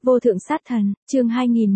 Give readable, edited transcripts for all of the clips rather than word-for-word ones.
Vô thượng sát thần, chương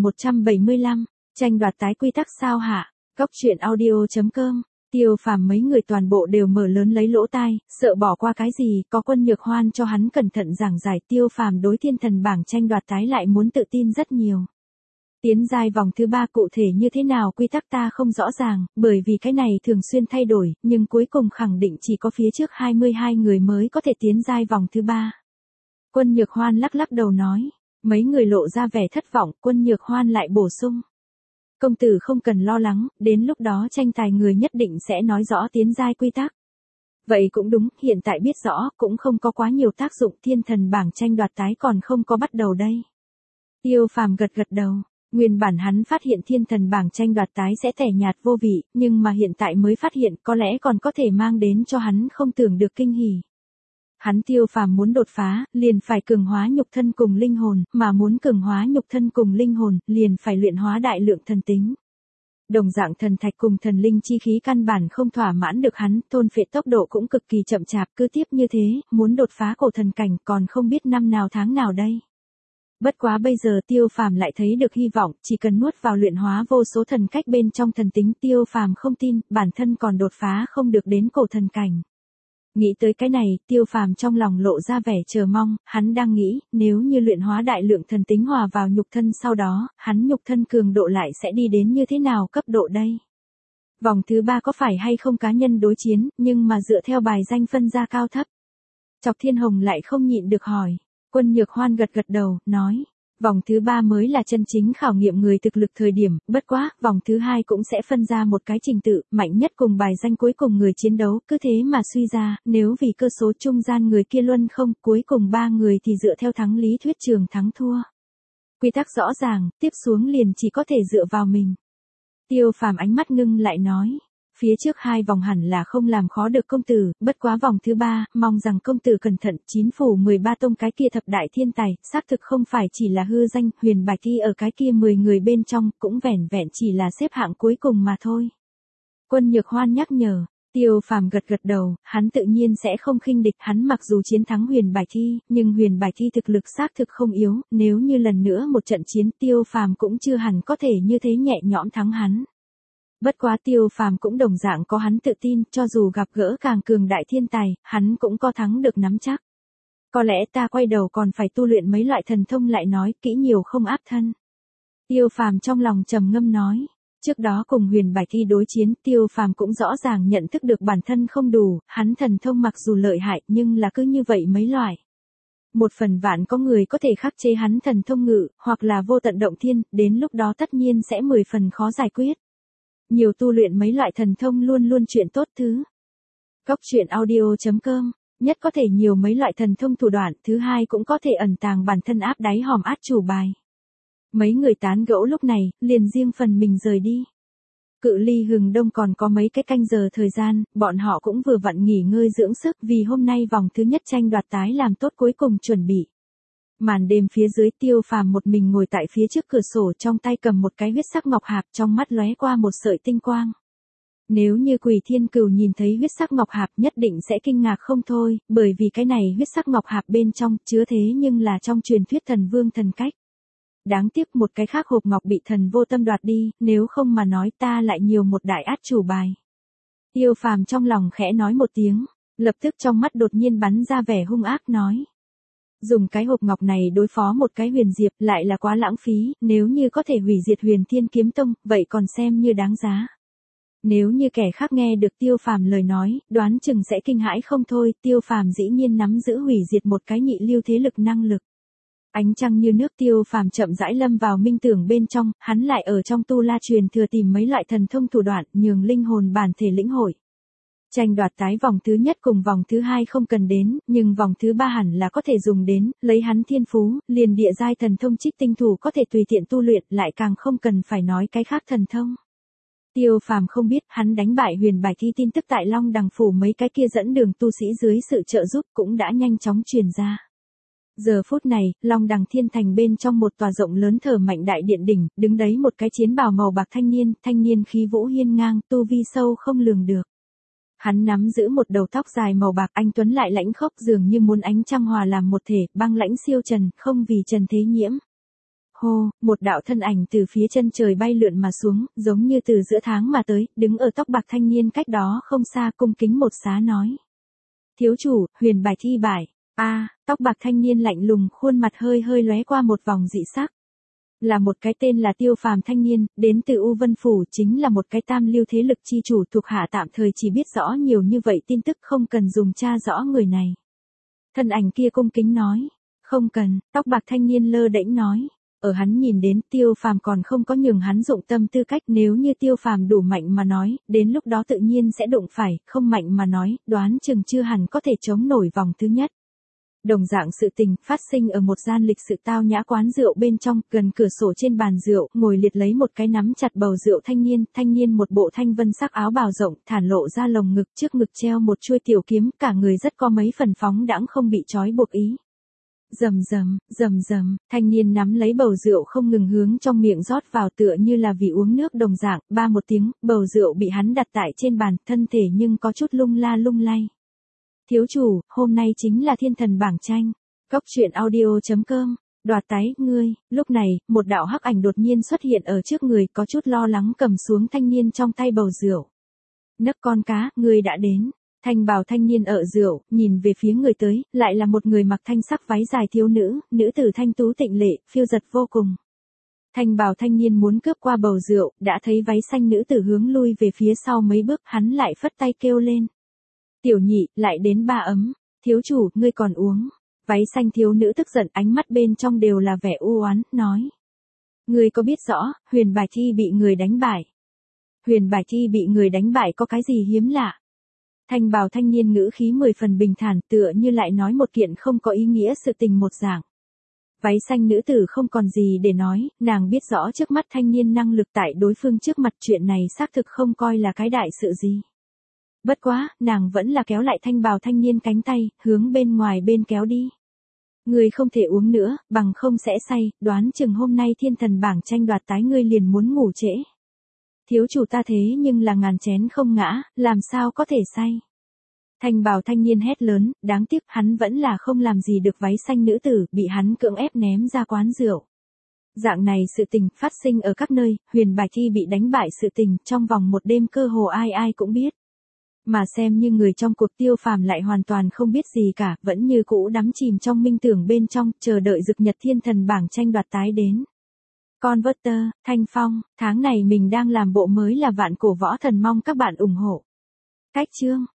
2175, tranh đoạt tái quy tắc sao hả? Góc truyện audio.com. Tiêu Phàm mấy người toàn bộ đều mở lớn lấy lỗ tai, sợ bỏ qua cái gì, có Quân Nhược Hoan cho hắn cẩn thận giảng giải. Tiêu Phàm đối thiên thần bảng tranh đoạt tái lại muốn tự tin rất nhiều. Tiến giai vòng thứ 3 cụ thể như thế nào quy tắc ta không rõ ràng, bởi vì cái này thường xuyên thay đổi, nhưng cuối cùng khẳng định chỉ có phía trước 22 người mới có thể tiến giai vòng thứ 3. Quân Nhược Hoan lắc lắc đầu nói, mấy người lộ ra vẻ thất vọng. Quân Nhược Hoan lại bổ sung, công tử không cần lo lắng, đến lúc đó tranh tài người nhất định sẽ nói rõ tiến giai quy tắc. Vậy cũng đúng, hiện tại biết rõ cũng không có quá nhiều tác dụng, thiên thần bảng tranh đoạt tái còn không có bắt đầu đây. Tiêu Phàm gật gật đầu, nguyên bản hắn phát hiện thiên thần bảng tranh đoạt tái sẽ tẻ nhạt vô vị, nhưng mà hiện tại mới phát hiện có lẽ còn có thể mang đến cho hắn không tưởng được kinh hỉ. Hắn Tiêu Phàm muốn đột phá, liền phải cường hóa nhục thân cùng linh hồn, mà muốn cường hóa nhục thân cùng linh hồn, liền phải luyện hóa đại lượng thần tính. Đồng dạng thần thạch cùng thần linh chi khí căn bản không thỏa mãn được hắn, thôn phệ tốc độ cũng cực kỳ chậm chạp, cứ tiếp như thế, muốn đột phá cổ thần cảnh còn không biết năm nào tháng nào đây. Bất quá bây giờ Tiêu Phàm lại thấy được hy vọng, chỉ cần nuốt vào luyện hóa vô số thần cách bên trong thần tính. Tiêu Phàm không tin, bản thân còn đột phá không được đến cổ thần cảnh. Nghĩ tới cái này, Tiêu Phàm trong lòng lộ ra vẻ chờ mong, hắn đang nghĩ, nếu như luyện hóa đại lượng thần tính hòa vào nhục thân sau đó, hắn nhục thân cường độ lại sẽ đi đến như thế nào cấp độ đây? Vòng thứ 3 có phải hay không cá nhân đối chiến, nhưng mà dựa theo bài danh phân ra cao thấp? Chọc Thiên Hồng lại không nhịn được hỏi. Quân Nhược Hoan gật gật đầu, nói, vòng thứ 3 mới là chân chính khảo nghiệm người thực lực thời điểm, bất quá, vòng thứ 2 cũng sẽ phân ra một cái trình tự, mạnh nhất cùng bài danh cuối cùng người chiến đấu, cứ thế mà suy ra, nếu vì cơ số trung gian người kia luân không, cuối cùng 3 người thì dựa theo thắng lý thuyết trường thắng thua. Quy tắc rõ ràng, tiếp xuống liền chỉ có thể dựa vào mình. Tiêu Phàm ánh mắt ngưng lại nói, phía trước 2 vòng hẳn là không làm khó được công tử, bất quá vòng thứ 3, mong rằng công tử cẩn thận. 9 phủ 13 tông cái kia thập đại thiên tài, xác thực không phải chỉ là hư danh, Huyền Bạch Thi ở cái kia 10 người bên trong, cũng vẻn vẹn chỉ là xếp hạng cuối cùng mà thôi. Quân Nhược Hoan nhắc nhở. Tiêu Phàm gật gật đầu, hắn tự nhiên sẽ không khinh địch, hắn mặc dù chiến thắng Huyền Bạch Thi, nhưng Huyền Bạch Thi thực lực xác thực không yếu, nếu như lần nữa một trận chiến Tiêu Phàm cũng chưa hẳn có thể như thế nhẹ nhõm thắng hắn. Bất quá Tiêu Phàm cũng đồng dạng có hắn tự tin, cho dù gặp gỡ càng cường đại thiên tài, hắn cũng có thắng được nắm chắc. Có lẽ ta quay đầu còn phải tu luyện mấy loại thần thông lại nói, kỹ nhiều không áp thân. Tiêu Phàm trong lòng trầm ngâm nói, trước đó cùng Huyền Bạch Thi đối chiến, Tiêu Phàm cũng rõ ràng nhận thức được bản thân không đủ, hắn thần thông mặc dù lợi hại nhưng là cứ như vậy mấy loại. Một phần vạn có người có thể khắc chế hắn thần thông ngự, hoặc là vô tận động thiên, đến lúc đó tất nhiên sẽ 10 phần khó giải quyết. Nhiều tu luyện mấy loại thần thông luôn luôn chuyện tốt thứ. Góc truyện audio.com, nhất có thể nhiều mấy loại thần thông thủ đoạn, thứ hai cũng có thể ẩn tàng bản thân áp đáy hòm át chủ bài. Mấy người tán gẫu lúc này, liền riêng phần mình rời đi. Cự ly hừng đông còn có mấy cái canh giờ thời gian, bọn họ cũng vừa vặn nghỉ ngơi dưỡng sức vì hôm nay vòng thứ nhất tranh đoạt tái làm tốt cuối cùng chuẩn bị. Màn đêm phía dưới Tiêu Phàm một mình ngồi tại phía trước cửa sổ, trong tay cầm một cái huyết sắc ngọc hạp, trong mắt lóe qua một sợi tinh quang. Nếu như Quỷ Thiên Cừu nhìn thấy huyết sắc ngọc hạp nhất định sẽ kinh ngạc không thôi, bởi vì cái này huyết sắc ngọc hạp bên trong chứa thế nhưng là trong truyền thuyết thần vương thần cách. Đáng tiếc một cái khác hộp ngọc bị thần vô tâm đoạt đi, nếu không mà nói ta lại nhiều một đại át chủ bài. Tiêu Phàm trong lòng khẽ nói một tiếng, lập tức trong mắt đột nhiên bắn ra vẻ hung ác nói. Dùng cái hộp ngọc này đối phó một cái Huyền Diệp lại là quá lãng phí, nếu như có thể hủy diệt Huyền Thiên Kiếm Tông, vậy còn xem như đáng giá. Nếu như kẻ khác nghe được Tiêu Phàm lời nói, đoán chừng sẽ kinh hãi không thôi. Tiêu Phàm dĩ nhiên nắm giữ hủy diệt một cái nhị lưu thế lực năng lực. Ánh trăng như nước, Tiêu Phàm chậm rãi lâm vào minh tưởng bên trong, hắn lại ở trong tu la truyền thừa tìm mấy loại thần thông thủ đoạn, nhường linh hồn bản thể lĩnh hội. Tranh đoạt tái vòng thứ nhất cùng vòng thứ 2 không cần đến, nhưng vòng thứ 3 hẳn là có thể dùng đến, lấy hắn thiên phú, liền địa giai thần thông Trích Tinh Thủ có thể tùy tiện tu luyện, lại càng không cần phải nói cái khác thần thông. Tiêu Phàm không biết, hắn đánh bại Huyền Bạch Thi tin tức tại Long Đằng phủ mấy cái kia dẫn đường tu sĩ dưới sự trợ giúp cũng đã nhanh chóng truyền ra. Giờ phút này, Long Đằng Thiên Thành bên trong một tòa rộng lớn thờ mạnh đại điện đỉnh, đứng đấy một cái chiến bào màu bạc thanh niên khí vũ hiên ngang, tu vi sâu không lường được. Hắn nắm giữ một đầu tóc dài màu bạc, anh tuấn lại lãnh khốc, dường như muốn ánh trăng hòa làm một thể, băng lãnh siêu trần, không vì trần thế nhiễm. Hô, một đạo thân ảnh từ phía chân trời bay lượn mà xuống, giống như từ giữa tháng mà tới, đứng ở tóc bạc thanh niên cách đó không xa, cung kính một xá nói. Thiếu chủ, huyền bài thi bại. Tóc bạc thanh niên lạnh lùng, khuôn mặt hơi hơi lóe qua một vòng dị sắc. Là một cái tên là Tiêu Phàm thanh niên, đến từ U Vân Phủ, chính là một cái tam lưu thế lực chi chủ thuộc hạ tạm thời chỉ biết rõ nhiều như vậy tin tức, không cần dùng tra rõ người này. Thân ảnh kia cung kính nói. Không cần, tóc bạc thanh niên lơ đễnh nói. Ở hắn nhìn đến Tiêu Phàm còn không có nhường hắn dụng tâm tư cách, nếu như Tiêu Phàm đủ mạnh mà nói, đến lúc đó tự nhiên sẽ đụng phải, không mạnh mà nói, đoán chừng chưa hẳn có thể chống nổi vòng thứ nhất. Đồng dạng sự tình phát sinh ở một gian lịch sự tao nhã quán rượu bên trong, gần cửa sổ trên bàn rượu, ngồi liệt lấy một cái nắm chặt bầu rượu thanh niên một bộ thanh vân sắc áo bào rộng, thản lộ ra lồng ngực, trước ngực treo một chuôi tiểu kiếm, cả người rất có mấy phần phóng đãng không bị trói buộc ý. Rầm rầm, thanh niên nắm lấy bầu rượu không ngừng hướng trong miệng rót vào tựa như là vì uống nước đồng dạng, ba một tiếng, bầu rượu bị hắn đặt tại trên bàn, thân thể nhưng có chút lung la lung lay. Thiếu chủ, hôm nay chính là thiên thần bảng tranh. Cốc truyện audio.com, đoạt tái, ngươi. Lúc này, một đạo hắc ảnh đột nhiên xuất hiện ở trước người, có chút lo lắng cầm xuống thanh niên trong tay bầu rượu. Nấc con cá, ngươi đã đến. Thanh bào thanh niên ở rượu, nhìn về phía người tới, lại là một người mặc thanh sắc váy dài thiếu nữ, nữ tử thanh tú tịnh lệ, phiêu giật vô cùng. Thanh bào thanh niên muốn cướp qua bầu rượu, đã thấy váy xanh nữ tử hướng lui về phía sau mấy bước, hắn lại phất tay kêu lên. Tiểu nhị, lại đến 3 ấm. Thiếu chủ, ngươi còn uống. Váy xanh thiếu nữ tức giận, ánh mắt bên trong đều là vẻ u oán, nói. Ngươi có biết rõ, huyền bài thi bị người đánh bại. Huyền bài thi bị người đánh bại có cái gì hiếm lạ? Thanh bào thanh niên ngữ khí 10 phần bình thản, tựa như lại nói một kiện không có ý nghĩa sự tình một dạng. Váy xanh nữ tử không còn gì để nói, nàng biết rõ trước mắt thanh niên năng lực tại đối phương trước mặt, chuyện này xác thực không coi là cái đại sự gì. Bất quá, nàng vẫn là kéo lại thanh bào thanh niên cánh tay, hướng bên ngoài bên kéo đi. Ngươi không thể uống nữa, bằng không sẽ say, đoán chừng hôm nay thiên thần bảng tranh đoạt tái ngươi liền muốn ngủ trễ. Thiếu chủ ta thế nhưng là ngàn chén không ngã, làm sao có thể say. Thanh bào thanh niên hét lớn, đáng tiếc hắn vẫn là không làm gì được váy xanh nữ tử, bị hắn cưỡng ép ném ra quán rượu. Dạng này sự tình phát sinh ở các nơi, huyền bài thi bị đánh bại sự tình, trong vòng một đêm cơ hồ ai ai cũng biết. Mà xem như người trong cuộc Tiêu Phàm lại hoàn toàn không biết gì cả, vẫn như cũ đắm chìm trong minh tưởng bên trong, chờ đợi rực nhật thiên thần bảng tranh đoạt tái đến. Converter, Thanh Phong, tháng này mình đang làm bộ mới là vạn cổ võ thần, mong các bạn ủng hộ. Cách chương.